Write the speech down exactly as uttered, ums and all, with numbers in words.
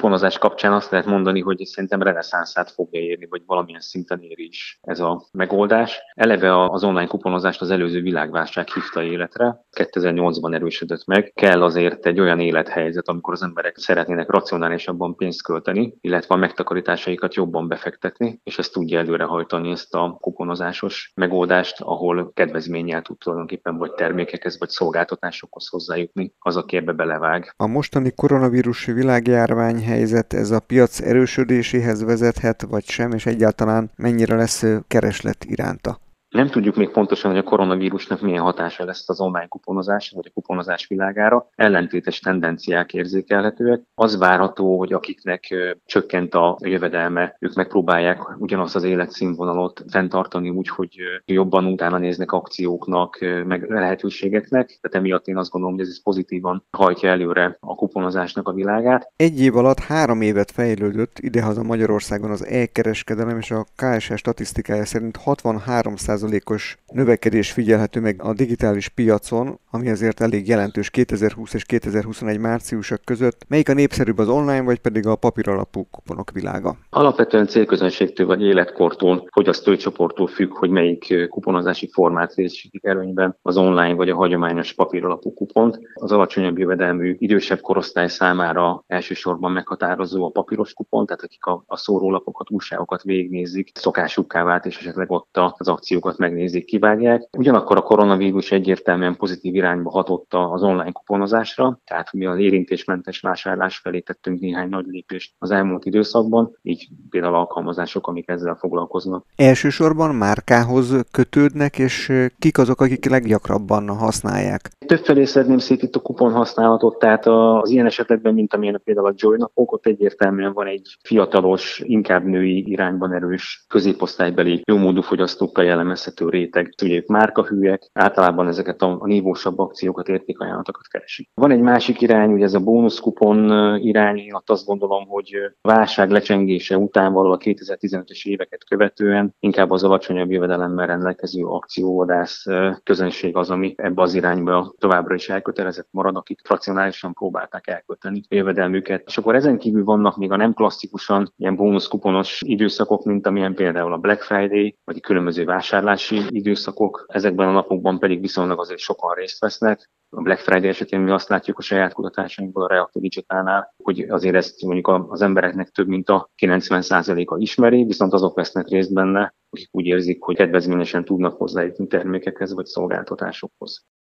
kuponozás kapcsán azt lehet mondani, hogy szerintem reneszánszát fogja érni, vagy valamilyen szinten éri is ez a megoldás. Eleve az online kuponozást az előző világválság hívta életre, kétezer-nyolcban erősödött meg. Kell azért egy olyan élethelyzet, amikor az emberek szeretnének racionálisabban pénzt költeni, illetve a megtakarításaikat jobban befektetni, és ezt tudja előrehajtani ezt a kuponozásos megoldást, ahol kedvezménnyel tud tulajdonképpen vagy termékekhez, vagy szolgáltatásokhoz hozzájutni, az, aki ebbe belevág. A mostani koronavírus világjárványhelyzet ez a piac erősödéséhez vezethet, vagy sem, és egyáltalán mennyire lesz kereslet iránta? Nem tudjuk még pontosan, hogy a koronavírusnak milyen hatása lesz az online kuponozás, vagy a kuponozás világára. Ellentétes tendenciák érzékelhetőek. Az várható, hogy akiknek csökkent a jövedelme, ők megpróbálják ugyanazt az életszínvonalat fenntartani úgy, hogy jobban utána néznek akcióknak, meg lehetőségeknek. Tehát emiatt én azt gondolom, hogy ez pozitívan hajtja előre a kuponozásnak a világát. Egy év alatt három évet fejlődött idehaza Magyarországon az e-kereskedelem, és a ká es há statisztikája szerint hatvanhárom százalékos növekedés figyelhető meg a digitális piacon, ami azért elég jelentős kétezer-húsz és kétezer-huszonegy márciusak között. Melyik a népszerűbb, az online, vagy pedig a papíralapú kuponok világa? Alapvetően célközönségtől vagy életkortól, fogyasztói csoporttól függ, hogy melyik kuponozási formát részesítik előnyben, az online vagy a hagyományos papíralapú kupont. Az alacsonyabb jövedelmű idősebb korosztály számára elsősorban meghatározó a papíros kupon, tehát akik a, a szórólapokat, újságokat végignézik, szokásukká vált, és esetleg ott az akciókat megnézik, kivágják. Ugyanakkor a koronavírus egyértelműen pozitív irányba hatott az online kuponozásra, tehát mi az érintésmentes vásárlás felé tettünk néhány nagy lépést az elmúlt időszakban, így például alkalmazások, amik ezzel foglalkoznak. Elsősorban márkához kötődnek, és kik azok, akik leggyakrabban használják? Többfelé szedném szét itt a kupon használatot, tehát az ilyen esetekben, mint amilyen például a Joy napok, ott egyértelműen van egy fiatalos, inkább női irányban erős, középosztálybeli, jómódú fogyasztókkal jellemezhető réteg. Ugye ők márkahűek, általában ezeket a, a nívósabb akciókat, értékajánlatokat keresik. Van egy másik irány, ugye ez a bónuszkupon irány, én ott azt gondolom, hogy válság lecsengése után való a kétezer-tizenötös éveket követően inkább az alacsonyabb jövedelemmel rendelkező akcióvadász közönség az, ami ebbe az irányba továbbra is elkötelezett marad, akik frakcionálisan próbálták elkölteni a jövedelmüket. És akkor ezen kívül vannak még a nem klasszikusan ilyen bónuszkuponos időszakok, mint amilyen például a Black Friday, vagy a különböző vásárlási időszakok. Ezekben a napokban pedig viszonylag azért sokan részt vesznek. A Black Friday esetén mi azt látjuk a saját kutatásainkból, a Reaktor Digitalnál, hogy azért ezt mondjuk az embereknek több mint a kilencven százaléka ismeri, viszont azok vesznek részt benne, akik úgy érzik, hogy kedvezményesen tudnak hozzájutni termékekhez vagy szolgáltatásokhoz.